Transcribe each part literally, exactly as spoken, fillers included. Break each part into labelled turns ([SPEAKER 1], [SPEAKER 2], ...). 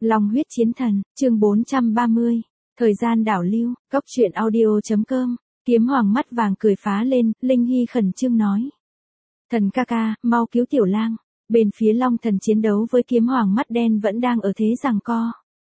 [SPEAKER 1] Long huyết chiến thần, chương bốn trăm ba mươi. Thời gian đảo lưu, cốc truyện audio.com. Kiếm hoàng mắt vàng cười phá lên, Linh Hy khẩn trương nói. Thần ca ca, mau cứu tiểu lang. Bên phía Long thần chiến đấu với kiếm hoàng mắt đen vẫn đang ở thế giằng co.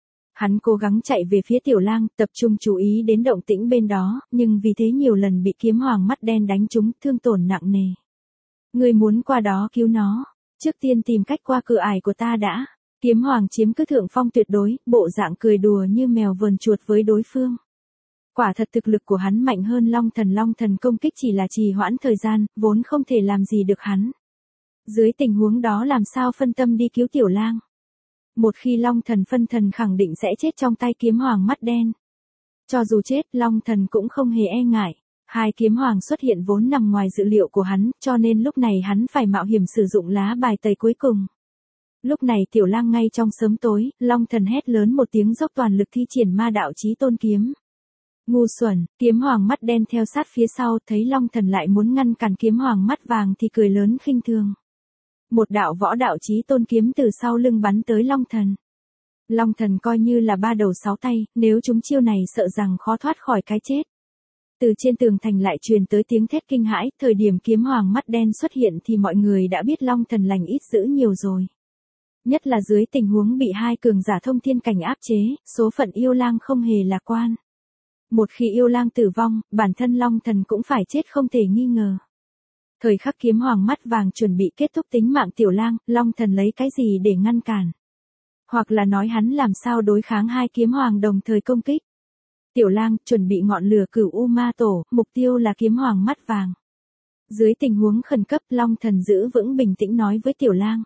[SPEAKER 1] Hắn cố gắng chạy về phía tiểu lang, tập trung chú ý đến động tĩnh bên đó, nhưng vì thế nhiều lần bị kiếm hoàng mắt đen đánh trúng, thương tổn nặng nề. Ngươi muốn qua đó cứu nó, trước tiên tìm cách qua cửa ải của ta đã. Kiếm hoàng chiếm cứ thượng phong tuyệt đối, bộ dạng cười đùa như mèo vờn chuột với đối phương. Quả thật thực lực của hắn mạnh hơn Long thần. Long thần công kích chỉ là trì hoãn thời gian, vốn không thể làm gì được hắn. Dưới tình huống đó làm sao phân tâm đi cứu tiểu lang. Một khi Long thần phân thần khẳng định sẽ chết trong tay kiếm hoàng mắt đen. Cho dù chết, Long thần cũng không hề e ngại. Hai kiếm hoàng xuất hiện vốn nằm ngoài dự liệu của hắn, cho nên lúc này hắn phải mạo hiểm sử dụng lá bài tẩy cuối cùng. Lúc này tiểu lang ngay trong sớm tối, Long thần hét lớn một tiếng dốc toàn lực thi triển ma đạo chí tôn kiếm. Ngu xuẩn, kiếm hoàng mắt đen theo sát phía sau, thấy Long thần lại muốn ngăn cản kiếm hoàng mắt vàng thì cười lớn khinh thường. Một đạo võ đạo chí tôn kiếm từ sau lưng bắn tới Long thần. Long thần coi như là ba đầu sáu tay, nếu chúng chiêu này sợ rằng khó thoát khỏi cái chết. Từ trên tường thành lại truyền tới tiếng thét kinh hãi, thời điểm kiếm hoàng mắt đen xuất hiện thì mọi người đã biết Long thần lành ít dữ nhiều rồi. Nhất là dưới tình huống bị hai cường giả thông thiên cảnh áp chế, số phận yêu lang không hề lạc quan. Một khi yêu lang tử vong, bản thân Long thần cũng phải chết không thể nghi ngờ. Thời khắc kiếm hoàng mắt vàng chuẩn bị kết thúc tính mạng tiểu lang, Long thần lấy cái gì để ngăn cản? Hoặc là nói hắn làm sao đối kháng hai kiếm hoàng đồng thời công kích? Tiểu lang chuẩn bị ngọn lửa cửu u ma tổ, mục tiêu là kiếm hoàng mắt vàng. Dưới tình huống khẩn cấp, Long thần giữ vững bình tĩnh nói với tiểu lang.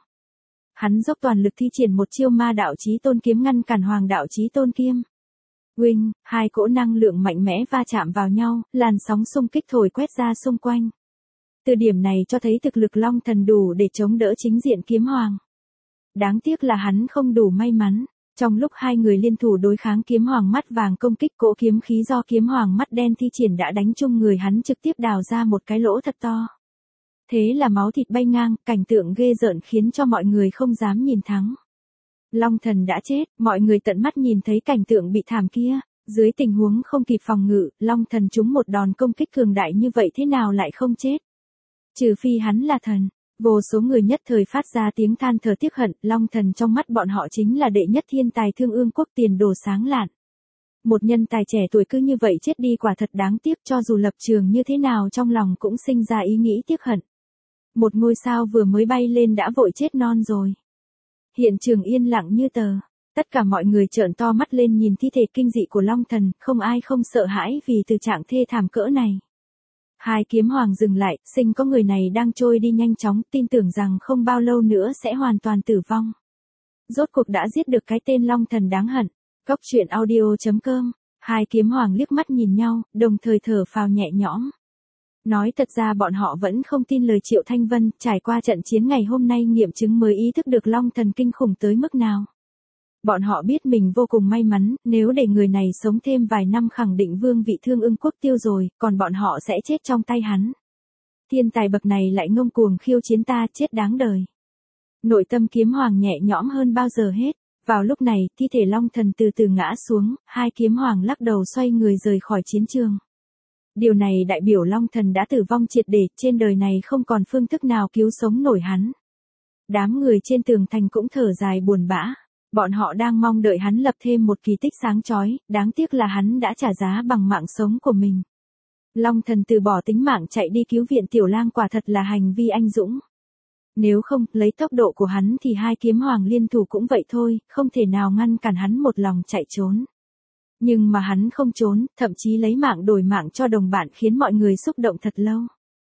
[SPEAKER 1] Hắn dốc toàn lực thi triển một chiêu ma đạo chí tôn kiếm ngăn cản hoàng đạo chí tôn kiếm. Uỳnh, hai cỗ năng lượng mạnh mẽ va chạm vào nhau, làn sóng xung kích thổi quét ra xung quanh. Từ điểm này cho thấy thực lực Long thần đủ để chống đỡ chính diện kiếm hoàng. Đáng tiếc là hắn không đủ may mắn. Trong lúc hai người liên thủ đối kháng kiếm hoàng mắt vàng công kích, cỗ kiếm khí do kiếm hoàng mắt đen thi triển đã đánh trúng người hắn, trực tiếp đào ra một cái lỗ thật to. Thế là máu thịt bay ngang, cảnh tượng ghê rợn khiến cho mọi người không dám nhìn thắng. Long thần đã chết, mọi người tận mắt nhìn thấy cảnh tượng bị thảm kia. Dưới tình huống không kịp phòng ngự, Long thần trúng một đòn công kích cường đại như vậy thế nào lại không chết? Trừ phi hắn là thần. Vô số người nhất thời phát ra tiếng than thở tiếc hận, Long thần trong mắt bọn họ chính là đệ nhất thiên tài thương ương quốc, tiền đồ sáng lạn. Một nhân tài trẻ tuổi cứ như vậy chết đi quả thật đáng tiếc, cho dù lập trường như thế nào trong lòng cũng sinh ra ý nghĩ tiếc hận. Một ngôi sao vừa mới bay lên đã vội chết non rồi. Hiện trường yên lặng như tờ. Tất cả mọi người trợn to mắt lên nhìn thi thể kinh dị của Long thần, không ai không sợ hãi vì tình trạng thê thảm cỡ này. Hai kiếm hoàng dừng lại, sinh có người này đang trôi đi nhanh chóng, tin tưởng rằng không bao lâu nữa sẽ hoàn toàn tử vong. Rốt cuộc đã giết được cái tên Long thần đáng hận. Cốc truyện audio.com. Hai kiếm hoàng liếc mắt nhìn nhau, đồng thời thở phào nhẹ nhõm. Nói thật ra bọn họ vẫn không tin lời Triệu Thanh Vân, trải qua trận chiến ngày hôm nay nghiệm chứng mới ý thức được Long thần kinh khủng tới mức nào. Bọn họ biết mình vô cùng may mắn, nếu để người này sống thêm vài năm khẳng định vương vị thương ưng quốc tiêu rồi, còn bọn họ sẽ chết trong tay hắn. Thiên tài bậc này lại ngông cuồng khiêu chiến ta, chết đáng đời. Nội tâm kiếm hoàng nhẹ nhõm hơn bao giờ hết. Vào lúc này, thi thể Long thần từ từ ngã xuống, hai kiếm hoàng lắc đầu xoay người rời khỏi chiến trường. Điều này đại biểu Long thần đã tử vong triệt để, trên đời này không còn phương thức nào cứu sống nổi hắn. Đám người trên tường thành cũng thở dài buồn bã. Bọn họ đang mong đợi hắn lập thêm một kỳ tích sáng chói, đáng tiếc là hắn đã trả giá bằng mạng sống của mình. Long thần từ bỏ tính mạng chạy đi cứu viện tiểu lang quả thật là hành vi anh dũng. Nếu không, lấy tốc độ của hắn thì hai kiếm hoàng liên thủ cũng vậy thôi, không thể nào ngăn cản hắn một lòng chạy trốn. Nhưng mà hắn không trốn, thậm chí lấy mạng đổi mạng cho đồng bạn khiến mọi người xúc động thật lâu.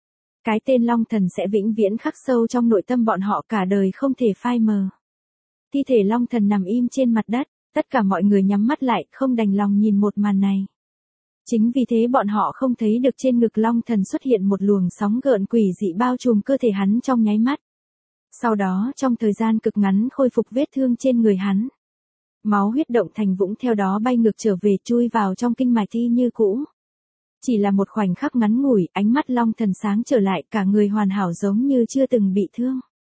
[SPEAKER 1] Cái tên Long thần sẽ vĩnh viễn khắc sâu trong nội tâm bọn họ cả đời không thể phai mờ. Thi thể Long thần nằm im trên mặt đất, tất cả mọi người nhắm mắt lại, không đành lòng nhìn một màn này. Chính vì thế bọn họ không thấy được trên ngực Long thần xuất hiện một luồng sóng gợn quỷ dị bao trùm cơ thể hắn trong nháy mắt. Sau đó trong thời gian cực ngắn khôi phục vết thương trên người hắn. Máu huyết động thành vũng theo đó bay ngược trở về, chui vào trong kinh mạch y như cũ. Chỉ là một khoảnh khắc ngắn ngủi, ánh mắt Long thần sáng trở lại, cả người hoàn hảo giống như chưa từng bị thương.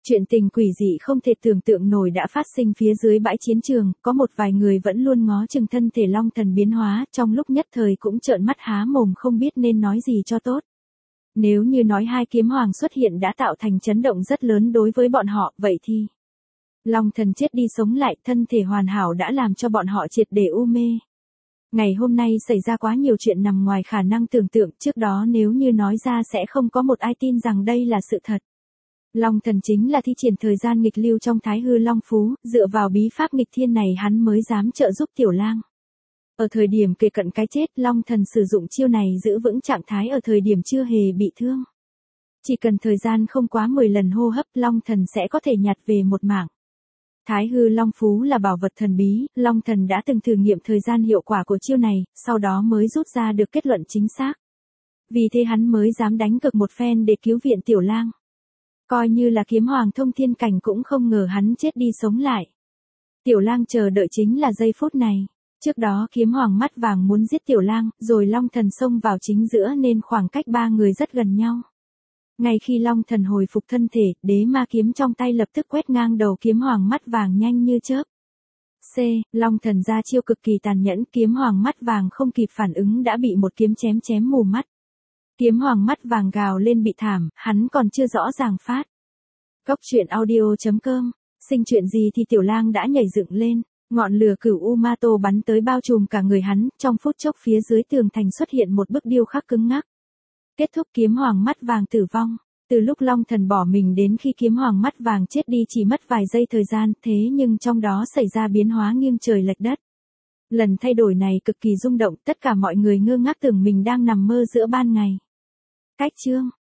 [SPEAKER 1] Chuyện tình quỷ dị không thể tưởng tượng nổi đã phát sinh phía dưới bãi chiến trường, có một vài người vẫn luôn ngó chừng thân thể Long Thần biến hóa, trong lúc nhất thời cũng trợn mắt há mồm không biết nên nói gì cho tốt. Nếu như nói hai kiếm hoàng xuất hiện đã tạo thành chấn động rất lớn đối với bọn họ, vậy thì Long Thần chết đi sống lại, thân thể hoàn hảo đã làm cho bọn họ triệt để u mê. Ngày hôm nay xảy ra quá nhiều chuyện nằm ngoài khả năng tưởng tượng, trước đó nếu như nói ra sẽ không có một ai tin rằng đây là sự thật. Long Thần chính là thi triển thời gian nghịch lưu trong Thái Hư Long Phú, dựa vào bí pháp nghịch thiên này hắn mới dám trợ giúp Tiểu Lang. Ở thời điểm kề cận cái chết, Long Thần sử dụng chiêu này giữ vững trạng thái ở thời điểm chưa hề bị thương. Chỉ cần thời gian không quá mười lần hô hấp, Long Thần sẽ có thể nhặt về một mảng. Thái Hư Long Phú là bảo vật thần bí, Long Thần đã từng thử nghiệm thời gian hiệu quả của chiêu này, sau đó mới rút ra được kết luận chính xác. Vì thế hắn mới dám đánh cược một phen để cứu viện Tiểu Lang. Coi như là kiếm hoàng thông thiên cảnh cũng không ngờ hắn chết đi sống lại. Tiểu Lang chờ đợi chính là giây phút này. Trước đó kiếm hoàng mắt vàng muốn giết Tiểu Lang, rồi Long Thần xông vào chính giữa nên khoảng cách ba người rất gần nhau. Ngay khi Long Thần hồi phục thân thể, đế ma kiếm trong tay lập tức quét ngang đầu kiếm hoàng mắt vàng nhanh như chớp. C. Long Thần ra chiêu cực kỳ tàn nhẫn, kiếm hoàng mắt vàng không kịp phản ứng đã bị một kiếm chém chém mù mắt. Kiếm hoàng mắt vàng gào lên bị thảm, hắn còn chưa rõ ràng phát. Góc truyện audio chấm com, sinh chuyện gì thì Tiểu Lang đã nhảy dựng lên, ngọn lửa cửu U Ma Tô bắn tới bao trùm cả người hắn, trong phút chốc phía dưới tường thành xuất hiện một bức điêu khắc cứng ngắc. Kết thúc kiếm hoàng mắt vàng tử vong, từ lúc Long Thần bỏ mình đến khi kiếm hoàng mắt vàng chết đi chỉ mất vài giây thời gian, thế nhưng trong đó xảy ra biến hóa nghiêng trời lệch đất. Lần thay đổi này cực kỳ rung động, tất cả mọi người ngơ ngác tưởng mình đang nằm mơ giữa ban ngày. Cách chương